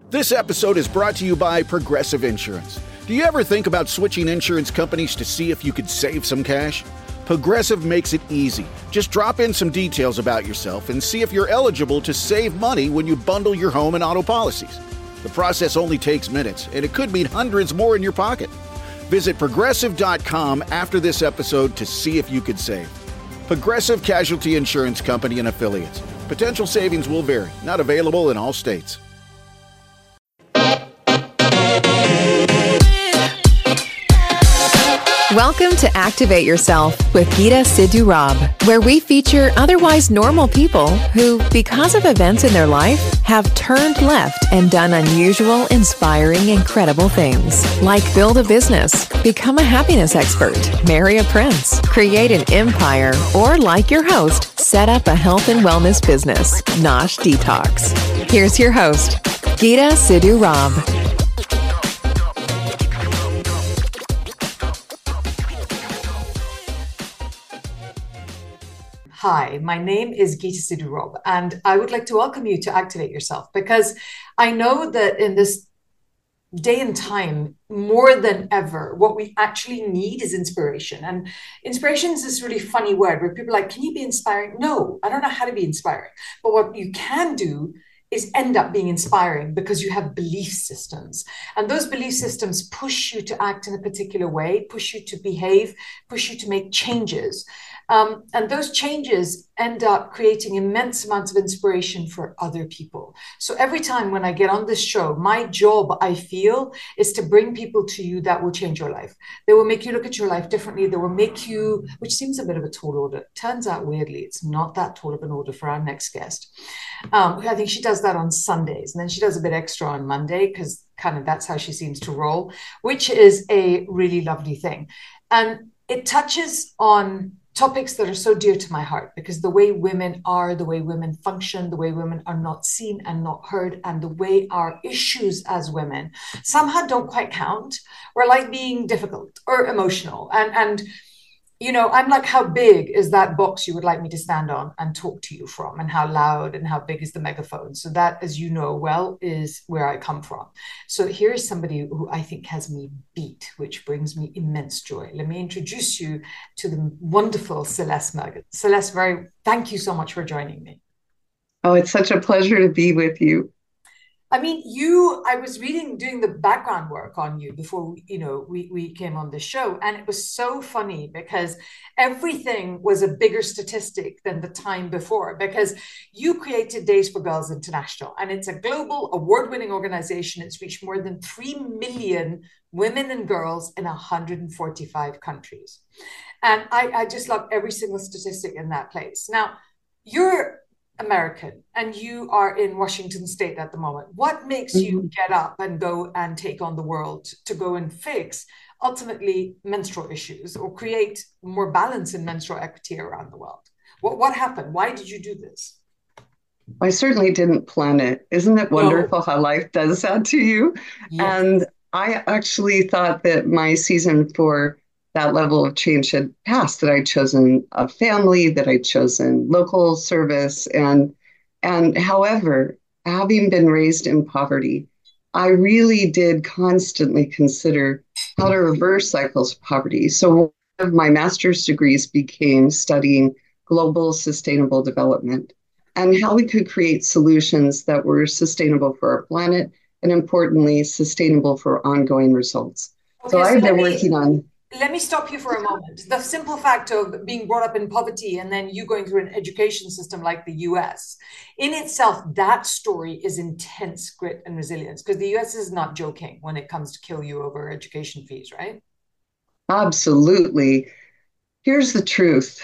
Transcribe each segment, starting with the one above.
This episode is brought to you by Progressive Insurance. Do you ever think about switching insurance companies to see if you could save some cash? Progressive makes it easy. Just drop in some details about yourself and see if you're eligible to save money when you bundle your home and auto policies. The process only takes minutes, and it could mean hundreds more in your pocket. Visit Progressive.com after this episode to see if you could save. Progressive Casualty Insurance Company and Affiliates. Potential savings will vary. Not available in all states. Welcome to Activate Yourself with Geeta Sidhu Rob, where we feature otherwise normal people who, because of events in their life, have turned left and done unusual, inspiring, incredible things. Like build a business, become a happiness expert, marry a prince, create an empire, or like your host, set up a health and wellness business, Nosh Detox. Here's your host, Geeta Sidhu Rob. Hi, my name is Geeta Sidhu Rob, and I would like to welcome you to Activate Yourself, because I know that in this day and time, more than ever, what we actually need is inspiration. And inspiration is this really funny word where people are like, can you be inspiring? No, I don't know how to be inspiring. But what you can do is end up being inspiring because you have belief systems. And those belief systems push you to act in a particular way, push you to behave, push you to make changes. And those changes end up creating immense amounts of inspiration for other people. So every time when I get on this show, my job, I feel, is to bring people to you that will change your life. They will make you look at your life differently. They will make you, which seems a bit of a tall order. Turns out, weirdly, it's not that tall of an order for our next guest. I think she does that on Sundays, and then she does a bit extra on Monday, because kind of that's how she seems to roll, which is a really lovely thing. And it touches on topics that are so dear to my heart, because the way women are, the way women function, the way women are not seen and not heard, and the way our issues as women somehow don't quite count, or like being difficult or emotional. And you know, I'm like, how big is that box you would like me to stand on and talk to you from? And how loud and how big is the megaphone? So that, as you know well, is where I come from. So here's somebody who I think has me beat, which brings me immense joy. Let me introduce you to the wonderful Celeste Mergen. Celeste, thank you so much for joining me. Oh, it's such a pleasure to be with you. I mean, I was doing the background work on you before, we came on the show. And it was so funny because everything was a bigger statistic than the time before, because you created Days for Girls International, and it's a global award-winning organization. It's reached more than 3 million women and girls in 145 countries. And I just love every single statistic in that place. Now, you're American and you are in Washington State at the moment. What makes you get up and go and take on the world to go and fix ultimately menstrual issues or create more balance in menstrual equity around the world? What happened? Why did you do this? I certainly didn't plan it. Isn't it wonderful how life does that to you? Yes. And I actually thought that my season for that level of change had passed, that I'd chosen a family, that I'd chosen local service. And however, having been raised in poverty, I really did constantly consider how to reverse cycles of poverty. So one of my master's degrees became studying global sustainable development and how we could create solutions that were sustainable for our planet and, importantly, sustainable for ongoing results. Okay, so I've been working on... Let me stop you for a moment. The simple fact of being brought up in poverty and then you going through an education system like the US, in itself, that story is intense grit and resilience, because the US is not joking when it comes to kill you over education fees, right? Absolutely. Here's the truth.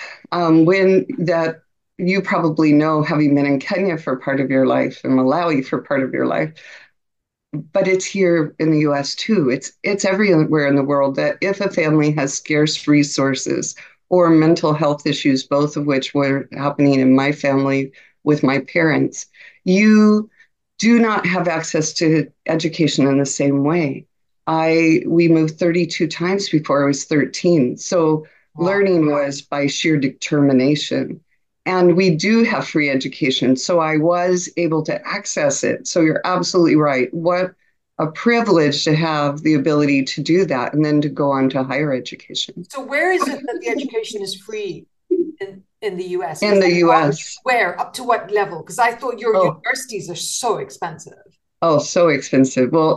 You probably know, having been in Kenya for part of your life and Malawi for part of your life, but it's here in the US too. It's everywhere in the world that if a family has scarce resources or mental health issues, both of which were happening in my family with my parents, you do not have access to education in the same way. We moved 32 times before I was 13. So Learning was by sheer determination. And we do have free education. So I was able to access it. So you're absolutely right. What a privilege to have the ability to do that and then to go on to higher education. So where is it that the education is free in the US? In the US. Where? Up to what level? Because I thought your universities are so expensive. Oh, so expensive. Well,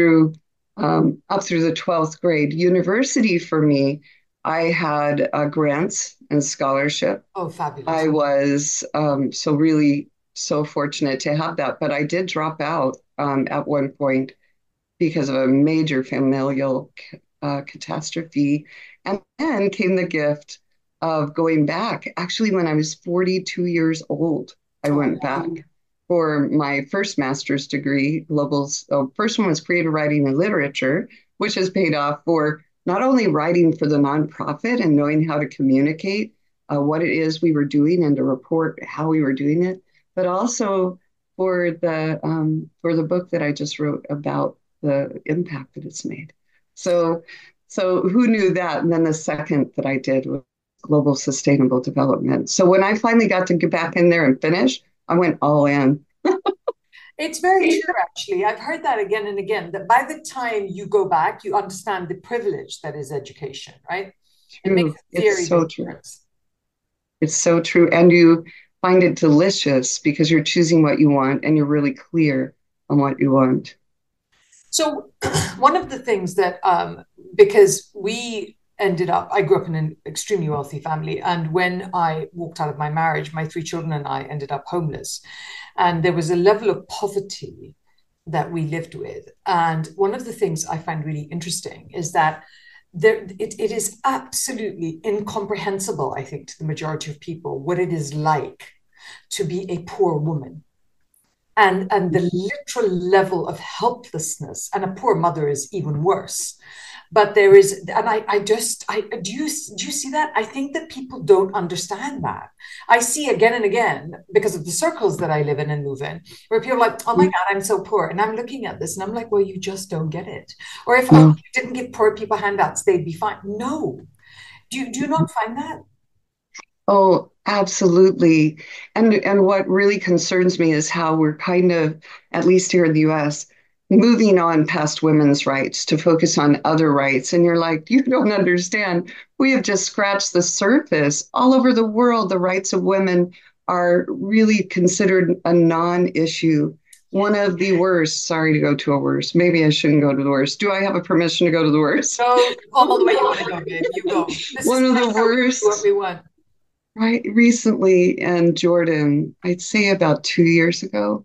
up through the 12th grade. University for me, I had grants and scholarship. Oh, fabulous. I was so fortunate to have that, but I did drop out at one point because of a major familial catastrophe. And then came the gift of going back. Actually, when I was 42 years old, I went back for my first master's degree. First one was creative writing and literature, which has paid off for not only writing for the nonprofit and knowing how to communicate what it is we were doing and to report how we were doing it, but also for the book that I just wrote about the impact that it's made. So who knew that? And then the second that I did was global sustainable development. So when I finally got to get back in there and finish, I went all in. It's very true, actually. I've heard that again and again, that by the time you go back, you understand the privilege that is education, right? It makes it's so true. It's so true. And you find it delicious because you're choosing what you want and you're really clear on what you want. So one of the things that, because I grew up in an extremely wealthy family. And when I walked out of my marriage, my 3 children and I ended up homeless. And there was a level of poverty that we lived with. And one of the things I find really interesting is that it is absolutely incomprehensible, I think, to the majority of people, what it is like to be a poor woman. And the literal level of helplessness, and a poor mother is even worse. But there is, and do you see that? I think that people don't understand that. I see again and again, because of the circles that I live in and move in, where people are like, oh my God, I'm so poor. And I'm looking at this and I'm like, well, you just don't get it. Or if you didn't give poor people handouts, they'd be fine. No. Do you not find that? Oh, absolutely. And what really concerns me is how we're kind of, at least here in the US, moving on past women's rights to focus on other rights. And you're like, you don't understand. We have just scratched the surface. All over the world, the rights of women are really considered a non-issue. One of the worst, sorry to go to a worst. Maybe I shouldn't go to the worst. Do I have a permission to go to the worst? Go all the way you want to go, babe. You go. One of the worst. What we want. Right. Recently in Jordan, I'd say about 2 years ago,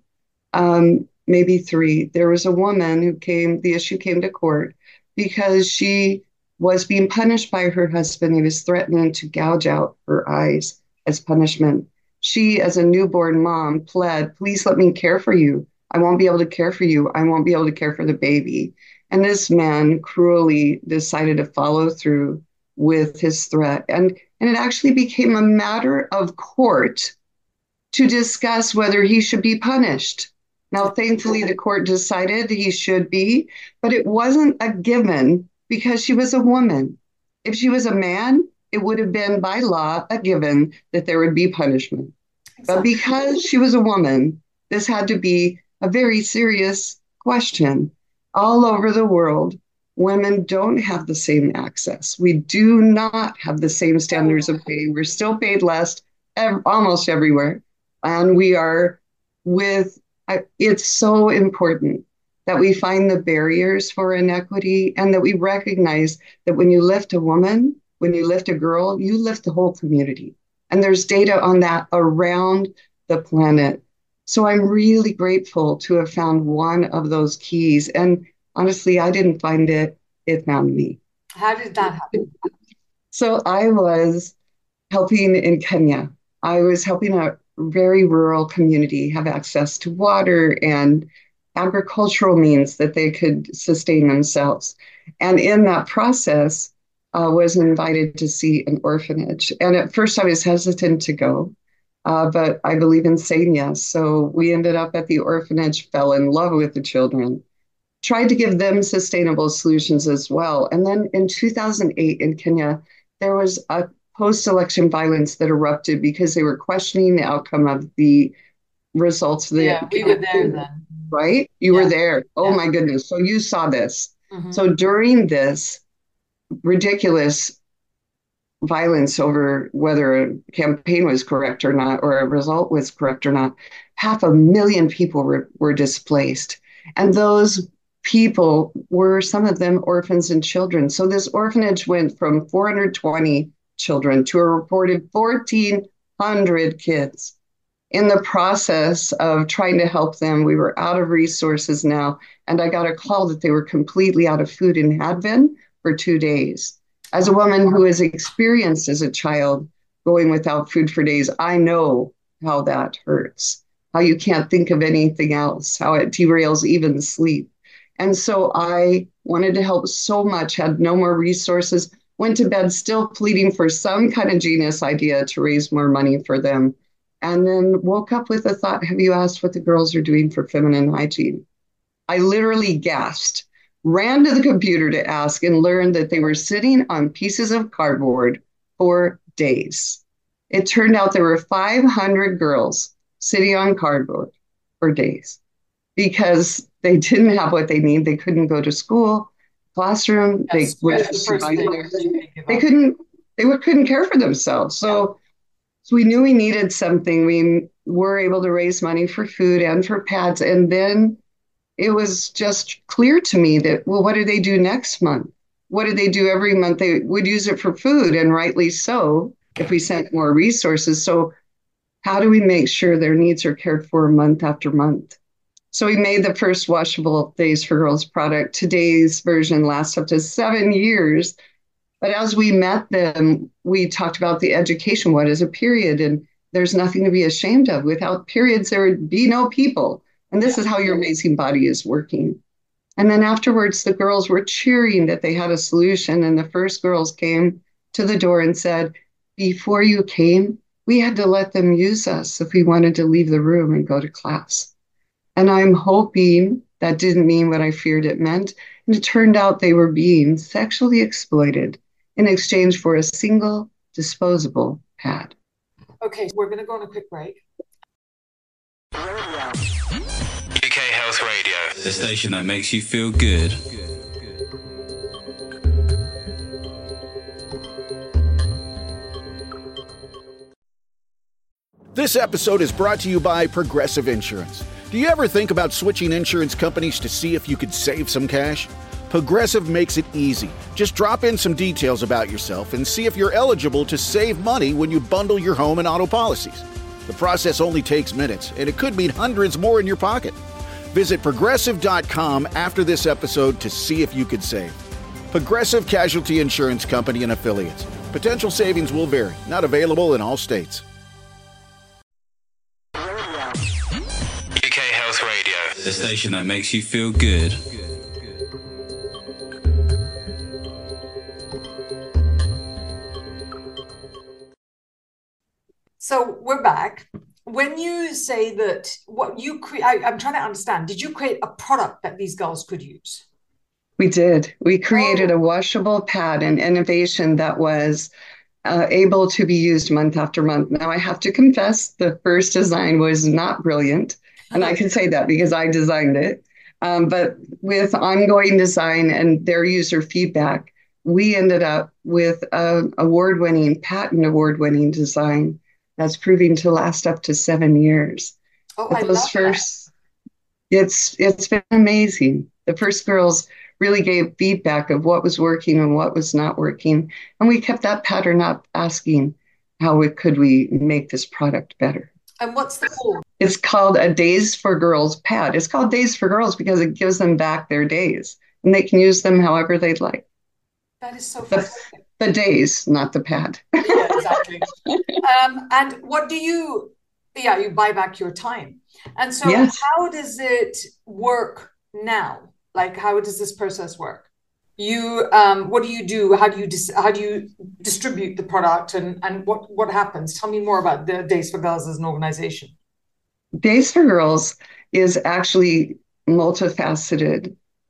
maybe 3, there was a woman the issue came to court because she was being punished by her husband. He was threatening to gouge out her eyes as punishment. She, as a newborn mom, pled, please let me care for you. I won't be able to care for you. I won't be able to care for the baby. And this man cruelly decided to follow through with his threat. And it actually became a matter of court to discuss whether he should be punished. Now, thankfully, the court decided he should be, but it wasn't a given because she was a woman. If she was a man, it would have been by law a given that there would be punishment. Exactly. But because she was a woman, this had to be a very serious question. All over the world, women don't have the same access. We do not have the same standards of pay. We're still paid less almost everywhere. And it's so important that we find the barriers for inequity and that we recognize that when you lift a woman, when you lift a girl, you lift the whole community. And there's data on that around the planet. So I'm really grateful to have found one of those keys. And honestly, I didn't find it, it found me. How did that happen? So I was helping in Kenya. I was helping a very rural community have access to water and agricultural means that they could sustain themselves. And in that process, was invited to see an orphanage. And at first I was hesitant to go, but I believe in saying yes. So we ended up at the orphanage, fell in love with the children, tried to give them sustainable solutions as well. And then in 2008 in Kenya, there was a post-election violence that erupted because they were questioning the outcome of the results of the Yeah, we were there then. Right? You were Yeah. there. Oh Yeah. my goodness. So you saw this. Mm-hmm. So during this ridiculous violence over whether a campaign was correct or not, or a result was correct or not, 500,000 people were displaced. And those people were, some of them, orphans and children. So this orphanage went from 420 children to a reported 1,400 kids. In the process of trying to help them, we were out of resources now, and I got a call that they were completely out of food and had been for 2 days. As a woman who has experienced as a child going without food for days, I know how that hurts, how you can't think of anything else, how it derails even sleep. And so I wanted to help so much, had no more resources, went to bed still pleading for some kind of genius idea to raise more money for them. And then woke up with the thought, have you asked what the girls are doing for feminine hygiene? I literally gasped, ran to the computer to ask, and learned that they were sitting on pieces of cardboard for days. It turned out there were 500 girls sitting on cardboard for days because they didn't have what they need. They couldn't go to school, classroom. Yes, They couldn't care for themselves. So we knew we needed something. We were able to raise money for food and for pads. And then it was just clear to me that, well, what do they do next month? What do they do every month? They would use it for food, and rightly so, if we sent more resources. So how do we make sure their needs are cared for month after month? So we made the first washable Days for Girls product. Today's version lasts up to 7 years. But as we met them, we talked about the education. What is a period? And there's nothing to be ashamed of. Without periods, there would be no people. And this is how your amazing body is working. And then afterwards, the girls were cheering that they had a solution. And the first girls came to the door and said, before you came, we had to let them use us if we wanted to leave the room and go to class. And I'm hoping that didn't mean what I feared it meant. And it turned out they were being sexually exploited in exchange for a single disposable pad. Okay, we're going to go on a quick break. UK Health Radio, the station that makes you feel good. This episode is brought to you by Progressive Insurance. Do you ever think about switching insurance companies to see if you could save some cash? Progressive makes it easy. Just drop in some details about yourself and see if you're eligible to save money when you bundle your home and auto policies. The process only takes minutes, and it could mean hundreds more in your pocket. Visit Progressive.com after this episode to see if you could save. Progressive Casualty Insurance Company and Affiliates. Potential savings will vary. Not available in all states. UK Health Radio, the station that makes you feel good. So we're back. When you say that what you create, I'm trying to understand, did you create a product that these girls could use? We did. We created a washable pad, an innovation that was able to be used month after month. Now, I have to confess, the first design was not brilliant. And I can say that because I designed it. But with ongoing design and their user feedback, we ended up with an patent award-winning design that's proving to last up to 7 years. Oh, but I love that. It's been amazing. The first girls really gave feedback of what was working and what was not working. And we kept that pattern up, asking could we make this product better. And what's the goal? It's called a Days for Girls pad. It's called Days for Girls because it gives them back their days and they can use them however they'd like. That is so fascinating. The days, not the pad. Yeah, exactly. And what do you buy back your time. And so Yes. How does it work now? Like, how does this process work? What do you do? How do you distribute the product and what happens? Tell me more about the Days for Girls as an organization. Days for Girls is actually multifaceted.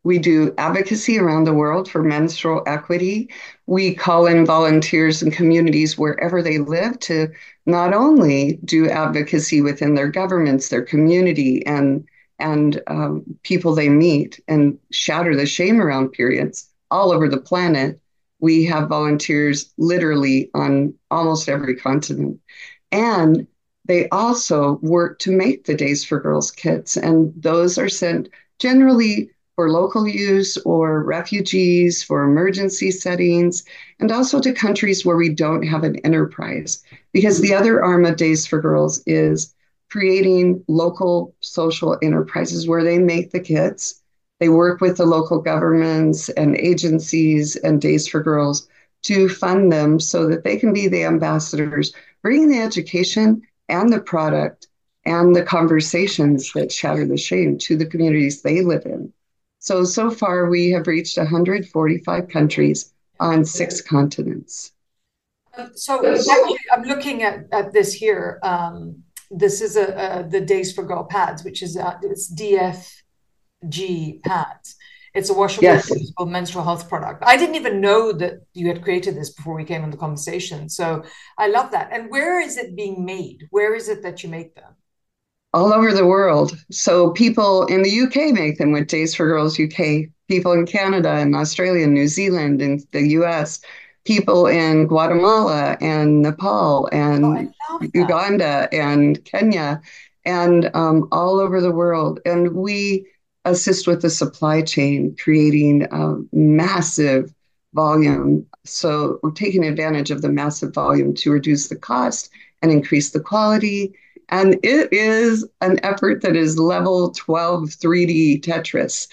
We do advocacy around the world for menstrual equity. We call in volunteers and communities wherever they live to not only do advocacy within their governments, their community, and people they meet, and shatter the shame around periods all over the planet. We have volunteers literally on almost every continent. And they also work to make the Days for Girls kits, and those are sent generally for local use or refugees, for emergency settings, and also to countries where we don't have an enterprise. Because the other arm of Days for Girls is creating local social enterprises where they make the kits. They work with the local governments and agencies and Days for Girls to fund them so that they can be the ambassadors, bringing the education and the product and the conversations that shatter the shame to the communities they live in. So far, we have reached 145 countries on 6 continents. So actually, I'm looking at this here. This is the Days for Girl pads, which is it's DFG pads. It's a washable, reusable menstrual health product. I didn't even know that you had created this before we came into conversation. So I love that. And where is it being made? Where is it that you make them? All over the world. So people in the UK make them with Days for Girls UK, people in Canada and Australia and New Zealand and the US, people in Guatemala and Nepal and Uganda and Kenya and all over the world. And we assist with the supply chain, creating a massive volume. So we're taking advantage of the massive volume to reduce the cost and increase the quality. And it is an effort that is level 12 3D Tetris.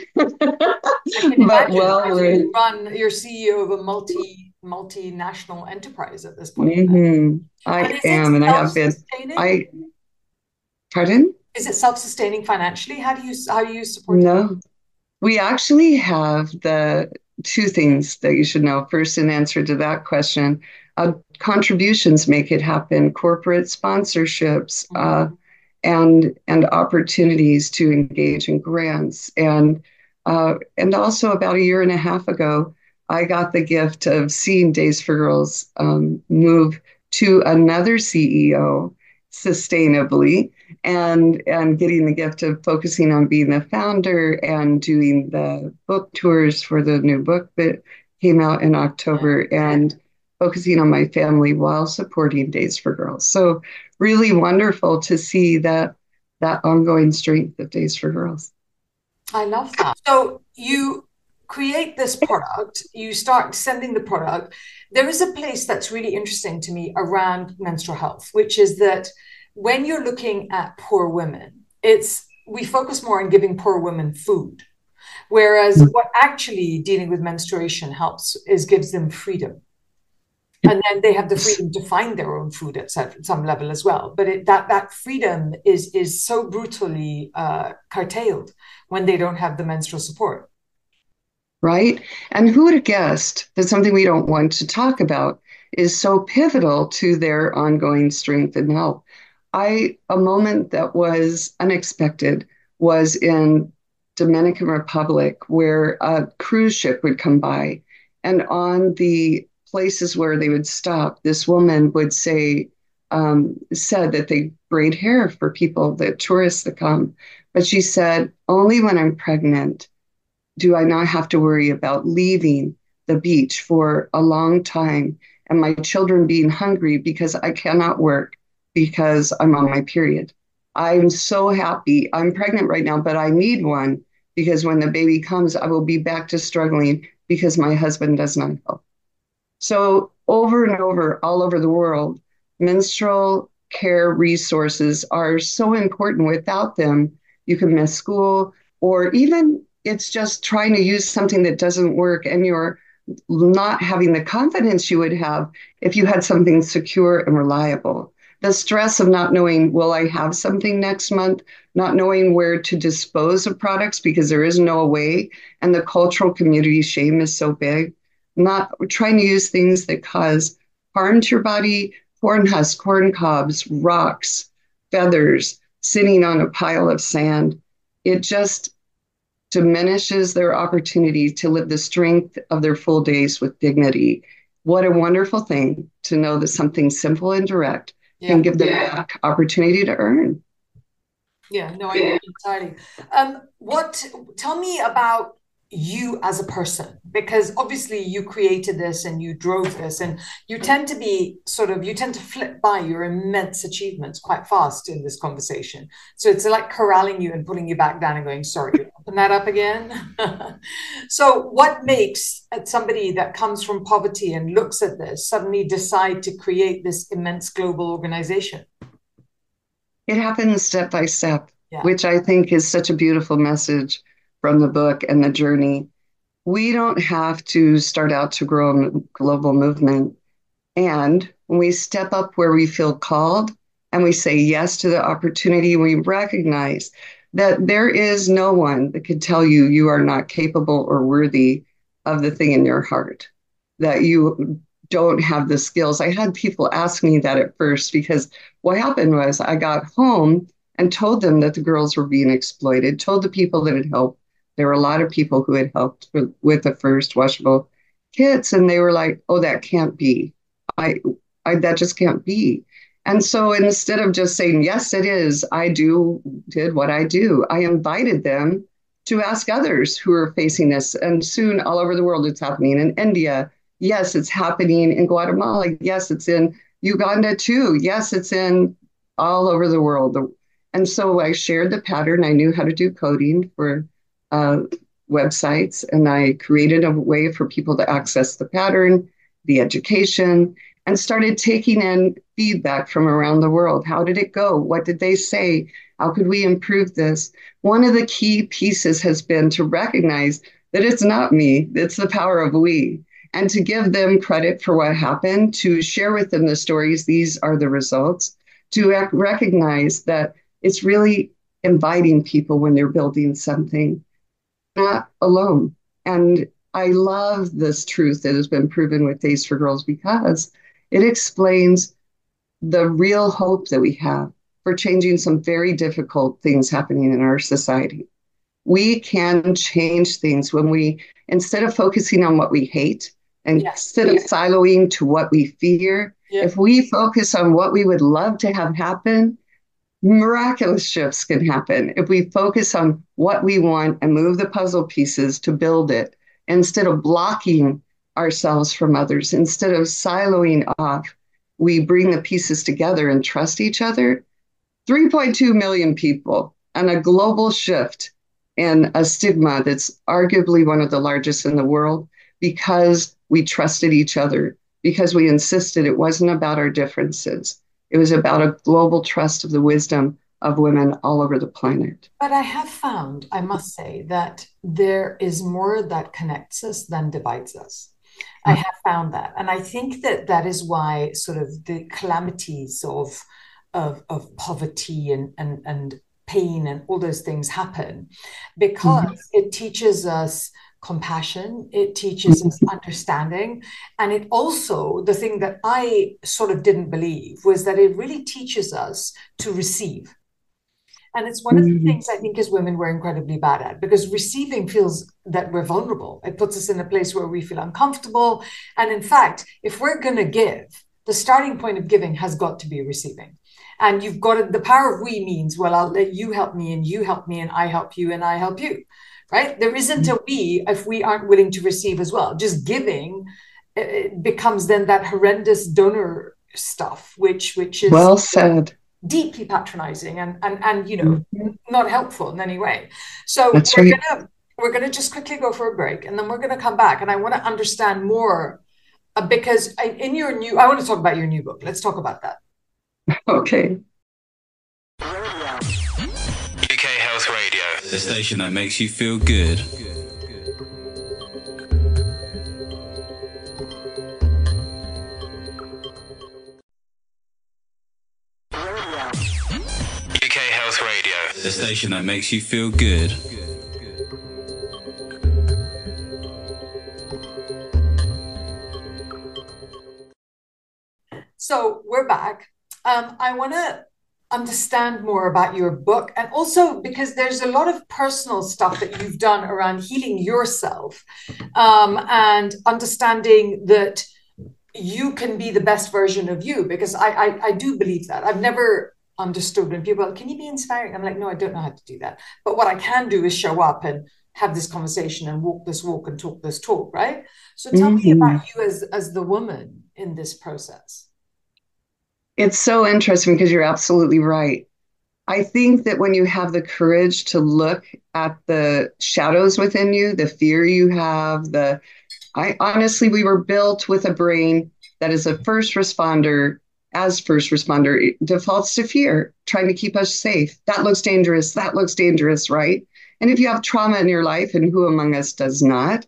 But you're CEO of a multinational enterprise at this point. Mm-hmm. I am, and I have been. Pardon? Is it self-sustaining financially? How do you support it? No. We actually have the 2 things that you should know. First, in answer to that question, contributions make it happen, corporate sponsorships, and opportunities to engage in grants. And also about a year and a half ago, I got the gift of seeing Days for Girls move to another CEO sustainably, and getting the gift of focusing on being the founder and doing the book tours for the new book that came out in October, and focusing on my family while supporting Days for Girls. So really wonderful to see that ongoing strength of Days for Girls. I love that. So you create this product, you start sending the product. There is a place that's really interesting to me around menstrual health, which is that when you're looking at poor women, we focus more on giving poor women food. Whereas what actually dealing with menstruation helps is gives them freedom. And then they have the freedom to find their own food at some level as well. But that freedom is so brutally curtailed when they don't have the menstrual support. Right? And who would have guessed that something we don't want to talk about is so pivotal to their ongoing strength and health? A moment that was unexpected was in Dominican Republic, where a cruise ship would come by, and on the places where they would stop, this woman would said that they braid hair for people, the tourists that come. But she said, only when I'm pregnant do I not have to worry about leaving the beach for a long time and my children being hungry because I cannot work because I'm on my period. I'm so happy. I'm pregnant right now, but I need one because when the baby comes, I will be back to struggling because my husband does not help. So over and over, all over the world, menstrual care resources are so important. Without them, you can miss school, or even it's just trying to use something that doesn't work and you're not having the confidence you would have if you had something secure and reliable. The stress of not knowing, will I have something next month? Not knowing where to dispose of products because there is no way. And the cultural community shame is so big. Not trying to use things that cause harm to your body, corn husks, corn cobs, rocks, feathers, sitting on a pile of sand. It just diminishes their opportunity to live the strength of their full days with dignity. What a wonderful thing to know that something simple and direct can give them back opportunity to earn. Yeah, no, I agree entirely. Tell me about you as a person, because obviously you created this and you drove this, and you tend to flip by your immense achievements quite fast in this conversation. So it's like corralling you and putting you back down and going, sorry, open that up again. So what makes somebody that comes from poverty and looks at this suddenly decide to create this immense global organization? It happens step by step, which I think is such a beautiful message from the book and the journey. We don't have to start out to grow a global movement. And when we step up where we feel called and we say yes to the opportunity, we recognize that there is no one that could tell you you are not capable or worthy of the thing in your heart, that you don't have the skills. I had people ask me that at first, because what happened was I got home and told them that the girls were being exploited, told the people that had helped. There were a lot of people who had helped with the first washable kits, and they were like, oh, that can't be. That just can't be. And so instead of just saying, yes, it is, did what I do, I invited them to ask others who are facing this. And soon all over the world, it's happening in India. Yes, it's happening in Guatemala. Yes, it's in Uganda too. Yes, it's in all over the world. And so I shared the pattern. I knew how to do coding for websites, and I created a way for people to access the pattern, the education, and started taking in feedback from around the world. How did it go? What did they say? How could we improve this? One of the key pieces has been to recognize that it's not me, it's the power of we, and to give them credit for what happened, to share with them the stories. These are the results, to recognize that it's really inviting people when they're building something, not alone. And I love this truth that has been proven with Days for Girls, because it explains the real hope that we have for changing some very difficult things happening in our society. We can change things when we, instead of focusing on what we hate, and instead of siloing to what we fear, if we focus on what we would love to have happen, miraculous shifts can happen. If we focus on what we want and move the puzzle pieces to build it, instead of blocking ourselves from others, instead of siloing off, we bring the pieces together and trust each other. 3.2 million people and a global shift in a stigma that's arguably one of the largest in the world, because we trusted each other, because we insisted it wasn't about our differences. It was about a global trust of the wisdom of women all over the planet. But I have found, I must say, that there is more that connects us than divides us. I have found that. And I think that that is why sort of the calamities of poverty and pain and all those things happen, because it teaches us compassion, it teaches us understanding, and it also, the thing that I sort of didn't believe was that it really teaches us to receive. And it's one of the things I think as women we're incredibly bad at, because receiving feels that we're vulnerable. It puts us in a place where we feel uncomfortable. And in fact, if we're going to give, the starting point of giving has got to be receiving. And you've got to, the power of we means, well, I'll let you help me and you help me and I help you and I help you, right? There isn't a we if we aren't willing to receive as well. Just giving, it becomes then that horrendous donor stuff, which is well said, deeply patronizing and you know, not helpful in any way. So we're gonna just quickly go for a break, and then we're gonna come back, and I want to understand more because I want to talk about your new book. Let's talk about that. Okay. UK Health Radio, the station that makes you feel good. UK Health Radio, the station that makes you feel good. So we're back. I want to understand more about your book, and also because there's a lot of personal stuff that you've done around healing yourself, and understanding that you can be the best version of you. Because I do believe that. I've never understood when people are, can you be inspiring? I'm like, no, I don't know how to do that. But what I can do is show up and have this conversation and walk this walk and talk this talk, right? So tell me about you as the woman in this process. It's so interesting because you're absolutely right. I think that when you have the courage to look at the shadows within you, the fear you have, I honestly, we were built with a brain that is a first responder. As first responder, it defaults to fear, trying to keep us safe. That looks dangerous. That looks dangerous, right? And if you have trauma in your life, and who among us does not,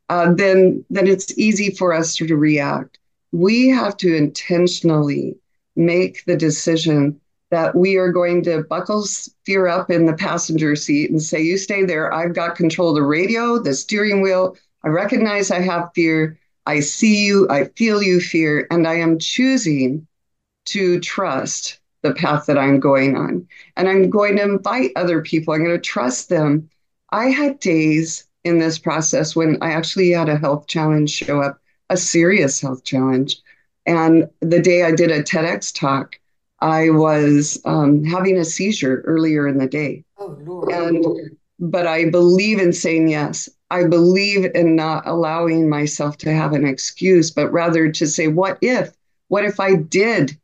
then it's easy for us to react. We have to intentionally make the decision that we are going to buckle fear up in the passenger seat and say, you stay there. I've got control of the radio, the steering wheel. I recognize I have fear. I see you. I feel you, fear. And I am choosing to trust the path that I'm going on. And I'm going to invite other people. I'm going to trust them. I had days in this process when I actually had a health challenge show up, a serious health challenge. And the day I did a TEDx talk, I was having a seizure earlier in the day. Oh, Lord. But I believe in saying yes. I believe in not allowing myself to have an excuse, but rather to say, what if I did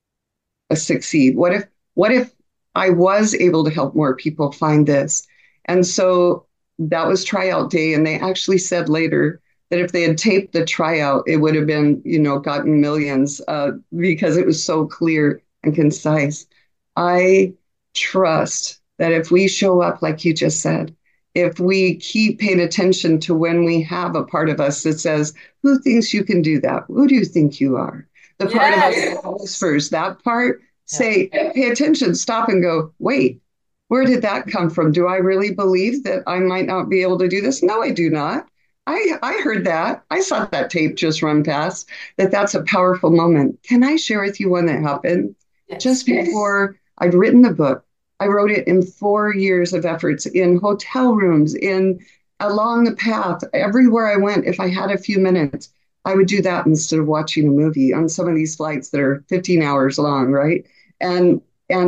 succeed? What if I was able to help more people find this? And so that was tryout day. And they actually said later that if they had taped the tryout, it would have been, gotten millions because it was so clear and concise. I trust that if we show up, like you just said, if we keep paying attention to when we have a part of us that says, who thinks you can do that? Who do you think you are? The part of us that goes first, that part, say, pay attention, stop and go, wait, where did that come from? Do I really believe that I might not be able to do this? No, I do not. I heard that. I saw that tape just run past, that's a powerful moment. Can I share with you one that happened? Yes. Just before I'd written the book, I wrote it in 4 years of efforts in hotel rooms, along the path, everywhere I went. If I had a few minutes, I would do that instead of watching a movie on some of these flights that are 15 hours long, right? And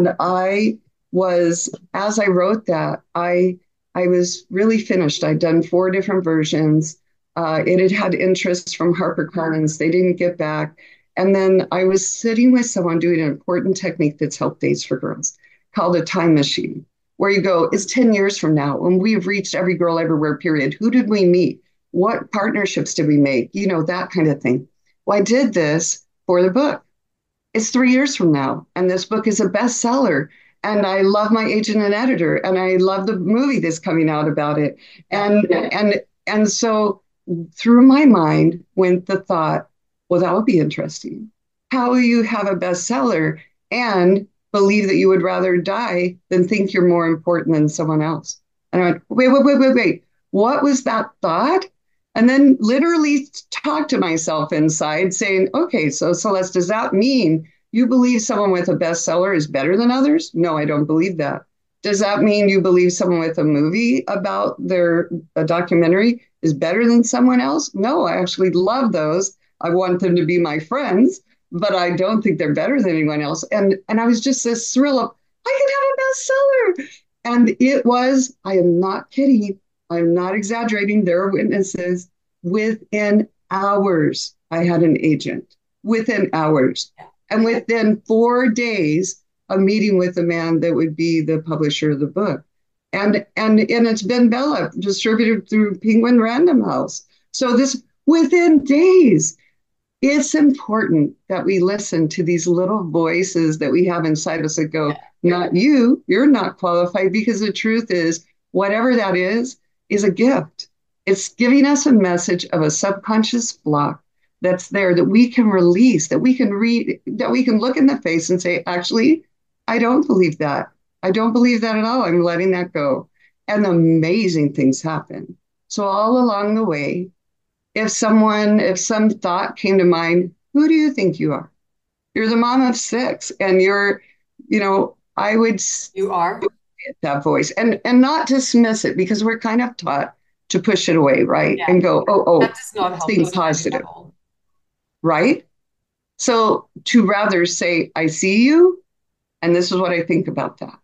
I was, as I wrote that, I was really finished. I'd done 4 different versions. It had interest from HarperCollins. They didn't get back. And then I was sitting with someone doing an important technique that's helped Days for Girls called a time machine, where you go, it's 10 years from now when we've reached every girl everywhere, period. Who did we meet? What partnerships did we make? That kind of thing. Well, I did this for the book. It's 3 years from now, and this book is a bestseller. And I love my agent and editor, and I love the movie that's coming out about it. And so through my mind went the thought, well, that would be interesting. How will you have a bestseller and believe that you would rather die than think you're more important than someone else? And I went, wait. What was that thought? And then literally talk to myself inside saying, okay, so Celeste, does that mean you believe someone with a bestseller is better than others? No, I don't believe that. Does that mean you believe someone with a movie about a documentary is better than someone else? No, I actually love those. I want them to be my friends, but I don't think they're better than anyone else. And I was just this thrill of, I can have a bestseller. And it was, I am not kidding, I'm not exaggerating, there are witnesses, within hours, I had an agent, within hours. And within 4 days, a meeting with the man that would be the publisher of the book. And it's Ben Bella, distributed through Penguin Random House. So this, within days, it's important that we listen to these little voices that we have inside us that go, not you, you're not qualified, because the truth is, whatever that is a gift. It's giving us a message of a subconscious block that's there that we can release, that we can read, that we can look in the face and say, actually, I don't believe that. I don't believe that at all. I'm letting that go. And amazing things happen. So all along the way, if some thought came to mind, who do you think you are? You're the mom of 6, and you're, I would You are? that voice and not dismiss it, because we're kind of taught to push it away, right? Yeah. And go, That does not help being us positive, at all. right? So to rather say, I see you, and this is what I think about that.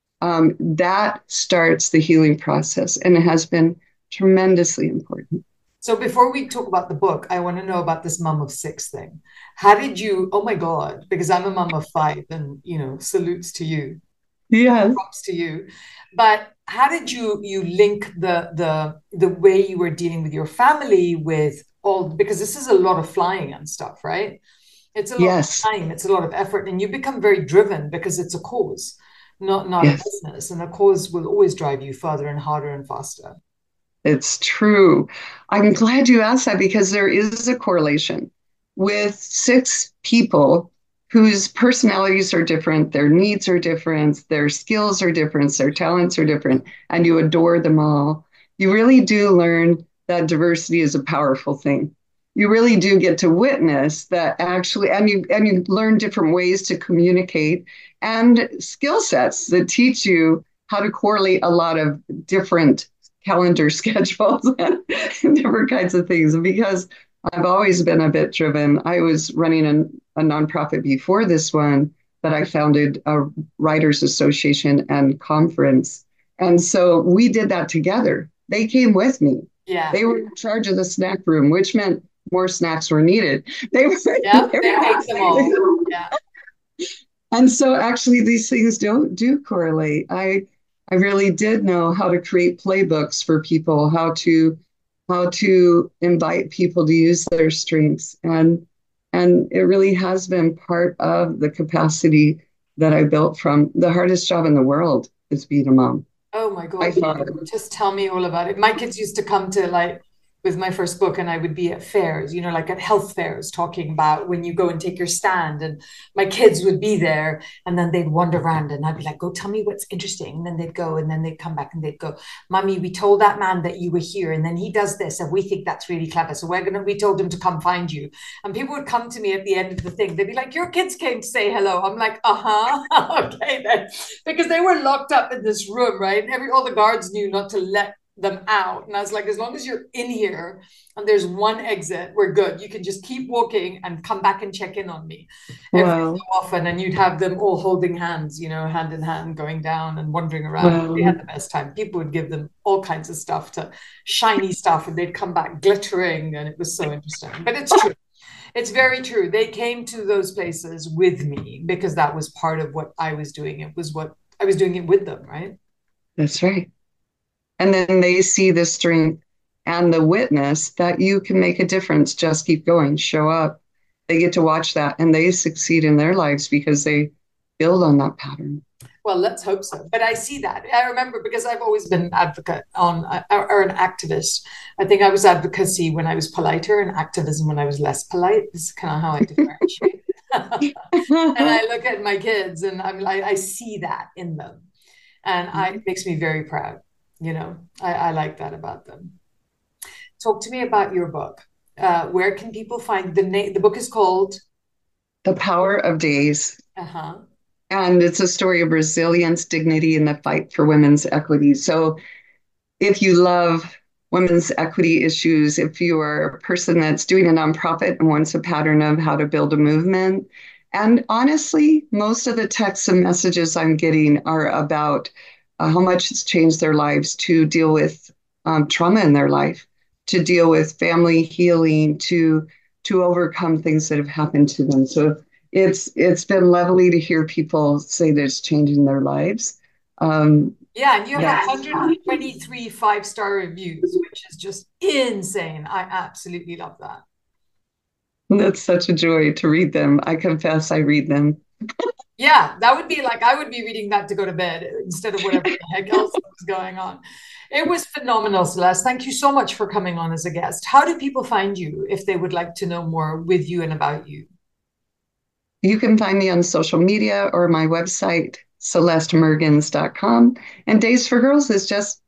That starts the healing process, and it has been tremendously important. So before we talk about the book, I want to know about this mom of six thing. How did you, oh my God, because I'm a mom of five and, salutes to you. Yes. Props to you. But how did you link the way you were dealing with your family with all, because this is a lot of flying and stuff, right? It's a lot of time, it's a lot of effort, and you become very driven because it's a cause, not a business. And a cause will always drive you further and harder and faster. It's true. I'm glad you asked that, because there is a correlation with six people whose personalities are different, their needs are different, their skills are different, their talents are different, and you adore them all. You really do learn that diversity is a powerful thing. You really do get to witness that actually, and you learn different ways to communicate and skill sets that teach you how to correlate a lot of different calendar schedules and different kinds of things. Because I've always been a bit driven. I was running a nonprofit before this one that I founded, a writers association and conference. And so we did that together. They came with me. Yeah. They were in charge of the snack room, which meant more snacks were needed. They ate them all. Yeah. And so actually these things do correlate. I really did know how to create playbooks for people, how to invite people to use their strengths. And it really has been part of the capacity that I built. From the hardest job in the world is being a mom. Oh my God. Just tell me all about it. My kids used to come to with my first book, and I would be at fairs, like at health fairs, talking about when you go and take your stand, and my kids would be there, and then they'd wander around and I'd be like, go tell me what's interesting. And then they'd go, and then they'd come back and they'd go, Mommy, we told that man that you were here, and then he does this, and we think that's really clever. So we told him to come find you. And people would come to me at the end of the thing. They'd be like, your kids came to say hello. I'm like, okay then. Because they were locked up in this room, right? And all the guards knew not to let them out. And I was like, as long as you're in here and there's one exit, we're good. You can just keep walking and come back and check in on me every so often. And you'd have them all holding hands, hand in hand, going down and wandering around. They had the best time. People would give them all kinds of stuff, shiny stuff, and they'd come back glittering. And it was so interesting. But it's true. It's very true. They came to those places with me because that was part of what I was doing. It was what I was doing it with them, right? That's right. And then they see the strength and the witness that you can make a difference. Just keep going, show up. They get to watch that, and they succeed in their lives because they build on that pattern. Well, let's hope so. But I see that. I remember, because I've always been an advocate or an activist. I think I was advocacy when I was politer and activism when I was less polite. This is kind of how I differentiate. And I look at my kids and I see that in them. And it makes me very proud. I like that about them. Talk to me about your book. Where can people find the name? The book is called The Power of Days. And it's a story of resilience, dignity, and the fight for women's equity. So if you love women's equity issues, if you are a person that's doing a nonprofit and wants a pattern of how to build a movement, and honestly, most of the texts and messages I'm getting are about how much it's changed their lives to deal with trauma in their life, to deal with family healing, to overcome things that have happened to them. So it's been lovely to hear people say that it's changing their lives. And you have 123 5-star reviews, which is just insane. I absolutely love that. That's such a joy to read them. I confess I read them. Yeah, that would be I would be reading that to go to bed instead of whatever the heck else was going on. It was phenomenal, Celeste. Thank you so much for coming on as a guest. How do people find you if they would like to know more with you and about you? You can find me on social media or my website, CelesteMergens.com. And Days for Girls is just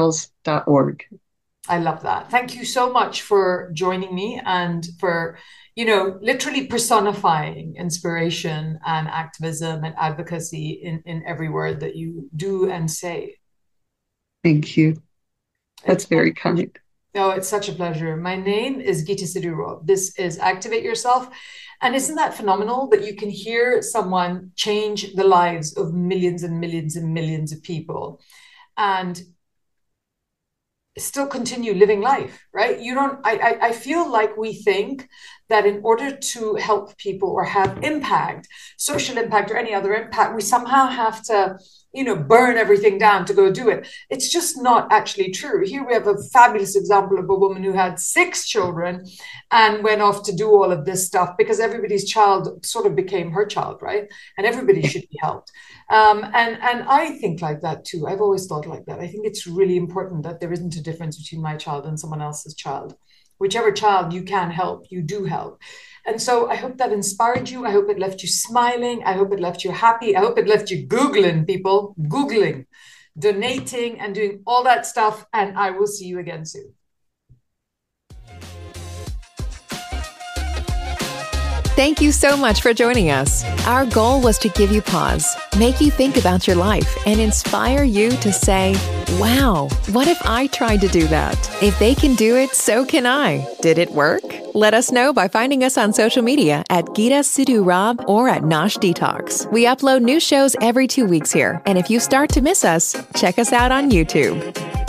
daysforgirls.org. I love that. Thank you so much for joining me and for literally personifying inspiration and activism and advocacy in every word that you do and say. Thank you. That's very kind. Oh, it's such a pleasure. My name is Geeta Sidhu Rob. This is Activate Yourself. And isn't that phenomenal that you can hear someone change the lives of millions and millions and millions of people and still continue living life, right? I feel like we think that in order to help people or have impact, social impact or any other impact, we somehow have to burn everything down to go do it. It's just not actually true. Here we have a fabulous example of a woman who had 6 children and went off to do all of this stuff because everybody's child sort of became her child, right? And everybody should be helped. And I think like that too. I've always thought like that. I think it's really important that there isn't a difference between my child and someone else's child. Whichever child you can help, you do help. And so I hope that inspired you. I hope it left you smiling. I hope it left you happy. I hope it left you Googling, people, Googling, donating and doing all that stuff. And I will see you again soon. Thank you so much for joining us. Our goal was to give you pause, make you think about your life, and inspire you to say, wow, what if I tried to do that? If they can do it, so can I. Did it work? Let us know by finding us on social media at Geeta Sidhu Rob or at Nosh Detox. We upload new shows every 2 weeks here, and if you start to miss us, check us out on YouTube.